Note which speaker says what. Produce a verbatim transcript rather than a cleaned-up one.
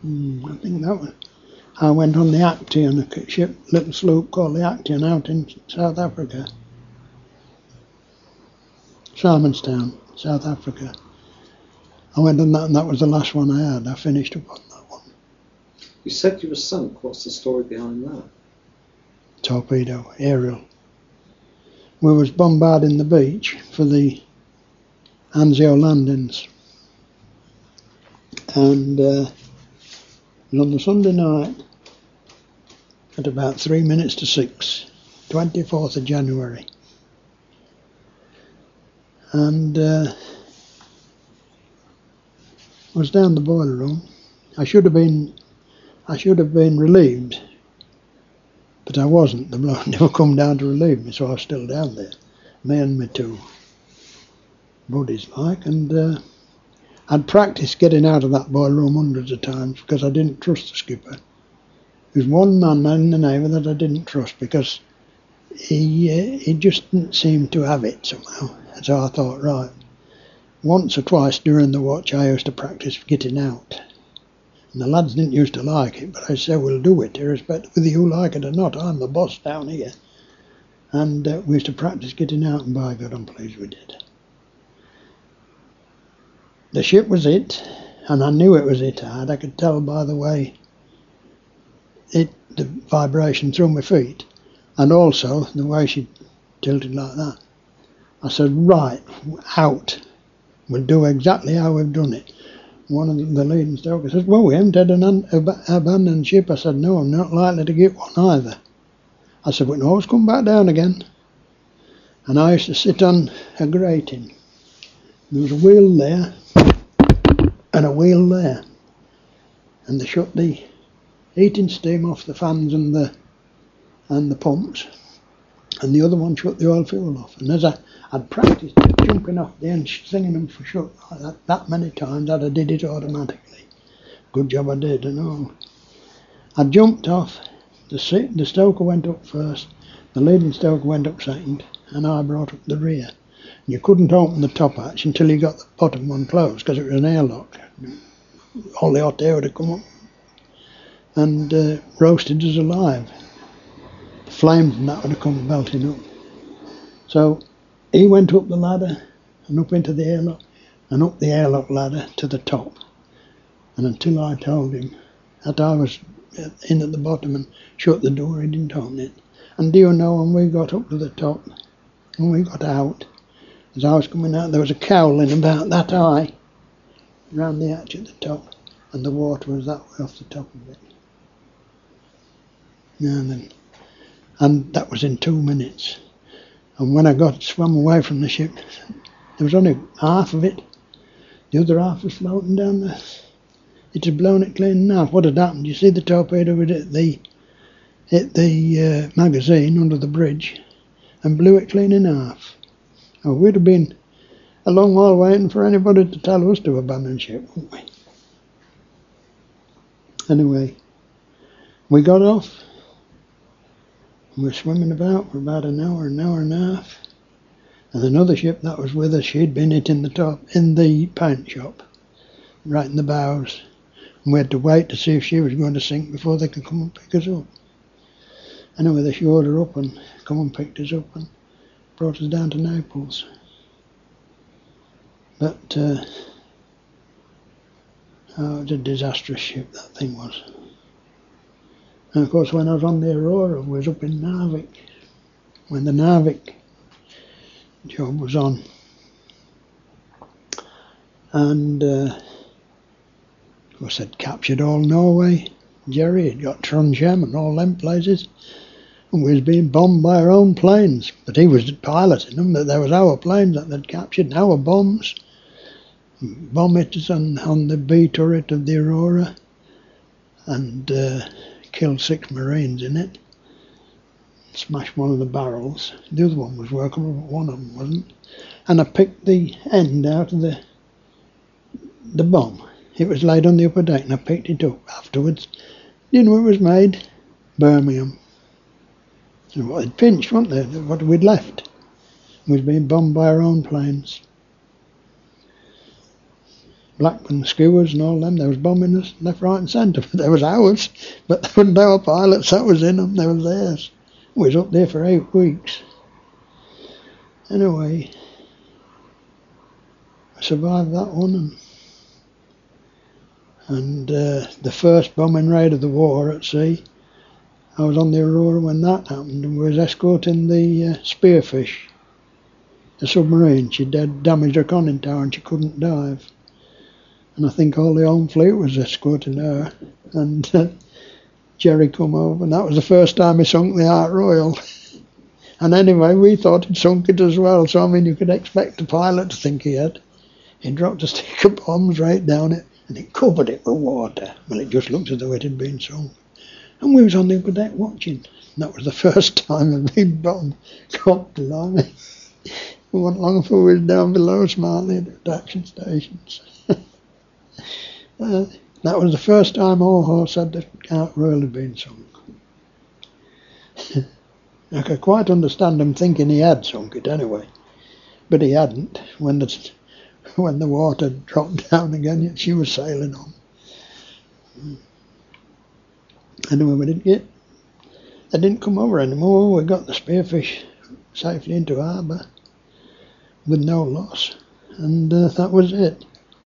Speaker 1: Mm, I think that was. I went on the Actaeon, a ship, little sloop called the Actaeon, out in South Africa. Simonstown, South Africa. I went on that, and that was the last one I had. I finished up on that one.
Speaker 2: You said you were sunk. What's the story behind that?
Speaker 1: Torpedo, aerial. We was bombarding the beach for the Anzio landings. And uh, on the Sunday night, at about three minutes to six, twenty-fourth of January. And uh, I was down the boiler room. I should have been, I should have been relieved, but I wasn't. The bloke never come down to relieve me, so I was still down there, me and my two buddies like. And uh, I'd practiced getting out of that boiler room hundreds of times because I didn't trust the skipper. There was one man in the Navy that I didn't trust because he uh, he just didn't seem to have it somehow. And so I thought, right, once or twice during the watch I used to practice getting out. And the lads didn't used to like it, but I said, we'll do it, irrespective whether you like it or not. I'm the boss down here. And uh, we used to practice getting out, and by God, I'm pleased we did. The ship was it, and I knew it was it hard. I could tell by the way it, the vibration through my feet, and also the way she tilted like that. I said, right, out. We'll do exactly how we've done it. One of the leading stokers says, well, we haven't had an un- ab- abandoned ship. I said, no, I'm not likely to get one either. I said, we can always come back down again. And I used to sit on a grating. There was a wheel there and a wheel there. And they shut the heating steam off the fans and the and the pumps, and the other one shut the oil fuel off. And as I, I'd practiced jumping off the end, singing them for shut like that, that many times that I did it automatically. Good job I did, and all. I jumped off, the, the stoker went up first, the leading stoker went up second, and I brought up the rear. You couldn't open the top hatch until you got the bottom one closed, because it was an airlock. All the hot air would have come up and uh, roasted us alive. The flames and that would have come belting up. So he went up the ladder and up into the airlock and up the airlock ladder to the top. And until I told him that I was in at the bottom and shut the door, he didn't open it. And do you know, when we got up to the top, when we got out, as I was coming out, there was a cowling about that high round the hatch at the top, and the water was that way off the top of it. And then, and that was in two minutes. And when I got swum away from the ship, there was only half of it. The other half was floating down there. It had blown it clean enough. What had happened? You see the torpedo would hit the hit the uh, magazine under the bridge and blew it clean in half. Oh, we'd have been a long while waiting for anybody to tell us to abandon ship, wouldn't we? Anyway, we got off. We were swimming about for about an hour, an hour and a half. And another ship that was with us, she'd been hit in the top, in the paint shop, right in the bows. And we had to wait to see if she was going to sink before they could come and pick us up. Anyway, they shored her up and come and picked us up and brought us down to Naples. But, uh, oh, it was a disastrous ship, that thing was. And of course, when I was on the Aurora, I was up in Narvik, when the Narvik job was on. And, uh, of course, I'd captured all Norway. Jerry had got Trondheim and all them places. And we was being bombed by our own planes. But he was piloting them, but there was our planes that they'd captured, and our bombs. Bomb hitters on, on the B turret of the Aurora. And uh, killed six Marines in it. Smashed one of the barrels. The other one was working, but one of them wasn't. And I picked the end out of the the bomb. It was laid on the upper deck, and I picked it up afterwards. You know where it was made? Birmingham. And what had pinched, wasn't there? What we'd left. We was being bombed by our own planes. Blackburn Skewers and all them, they was bombing us left, right and centre. They was ours, but they wasn't our pilots that was in them, they was theirs. We was up there for eight weeks. Anyway, I survived that one, and, and uh, the first bombing raid of the war at sea, I was on the Aurora when that happened, and we was escorting the uh, Spearfish, the submarine. She'd damaged her conning tower and she couldn't dive. And I think all the home fleet was escorting her. And uh, Jerry come over, and that was the first time he sunk the Ark Royal. And anyway, we thought he'd sunk it as well. So, I mean, you could expect a pilot to think he had. He dropped a stick of bombs right down it, and it covered it with water. Well, it just looked as though it had been sunk. And we was on the upper deck watching. And that was the first time a big bomb dropped along. It wasn't long before we was down below smartly at the action stations. Uh, that was the first time our horse had the Ark Royal had been sunk. I could quite understand him thinking he had sunk it anyway, but he hadn't. When the when the water dropped down again, she was sailing on. Anyway, we didn't get. They didn't come over anymore. We got the Spearfish safely into harbour with no loss, and uh, that was it.